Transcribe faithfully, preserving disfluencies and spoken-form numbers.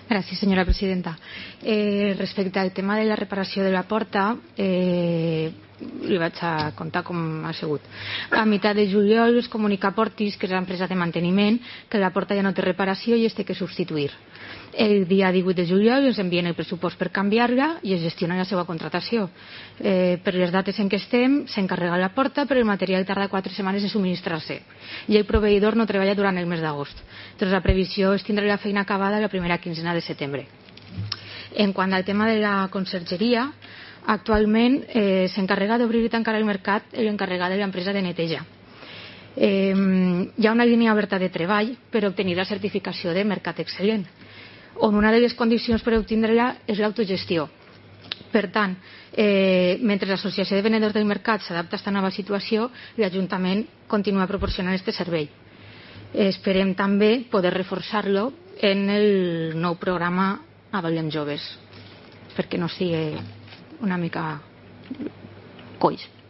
Gràcies, senyora presidenta. Eh, respecte al tema de la reparació de la porta, eh, li vaig a contar com ha sigut. A meitat de juliol es comunica a Portis, que és l'empresa de manteniment, que la porta ja no té reparació i es té que substituir. El dia divuit de juliol ens envien el pressupost per canviar-la i es gestiona la seva contratació. Eh, per les dates en què estem, s'encarrega la porta, però el material tarda quatre setmanes en subministrar-se i el proveïdor no treballa durant el mes d'agost. Doncs la previsió és tindre la feina acabada la primera quinzena de setembre. En quant al tema de la consergeria, actualment eh, s'encarrega d'obrir i tancar el mercat l'encarregat de l'empresa de neteja. Eh, hi ha una línia oberta de treball per obtenir la certificació de mercat excel·lent, on una de les condicions per obtindre-la és l'autogestió. Per tant, eh, mentre l'Associació de Venedors del Mercat s'adapta a aquesta nova situació, l'Ajuntament continua proporcionant aquest servei. Eh, esperem també poder reforçar-lo en el nou programa Avaluem Joves, perquè no sigui una mica coix.